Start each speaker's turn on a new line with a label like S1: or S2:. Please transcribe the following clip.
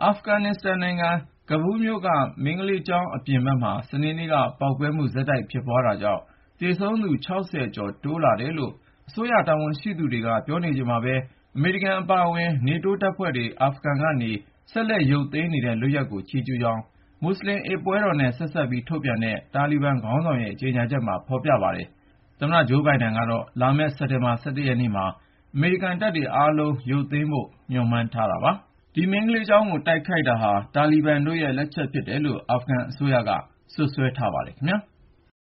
S1: အာဖဂန်နစ္စတန်နိုင်ငံ ကဘူးမြို့က မိန်းကလေးကျောင်းအပြင်ဘက်မှာ စနေနေ့က ပေါက်ကွဲမှု ဆက်တိုက်ဖြစ်ပွားတာကြောင့် သေဆုံးသူ ကျော် တိုးလာတယ်လို့ အစိုးရတာဝန်ရှိသူတွေက ပြောနေချိန်မှာပဲ အမေရိကန်အပါအဝင် NATO တပ်ဖွဲ့တွေ အာဖဂန်ကနေ ဆက်လက်ရုပ်သိမ်းနေတဲ့ လုပ်ရပ်ကို ချီးကျူးကြောင်း မွတ်စလင် အစ်ပွဲတော်နဲ့ ဆက်စပ်ပြီး ထုတ်ပြန်တဲ့ တာလီဘန်ခေါင်းဆောင်ရဲ့ ကြေညာချက်မှာ ဖော်ပြပါတယ်။ သမ္မတ ဂျိုးဘိုင်ဒန်ကတော့ လာမယ့် စက်တင်ဘာ ရက်နေ့မှာ အမေရိကန်တပ်တွေအားလုံး ရုပ်သိမ်းဖို့ မျှော်မှန်းထားတာပါ။ ဒီမိန်းကလေးကျောင်းကို တိုက်ခိုက်တာဟာ တာလီဘန်တို့ရဲ့ လက်ချက်ဖြစ်တယ်လို့ အာဖဂန်အစိုးရက စွပ်စွဲထားပါတယ်ခင်ဗျာ။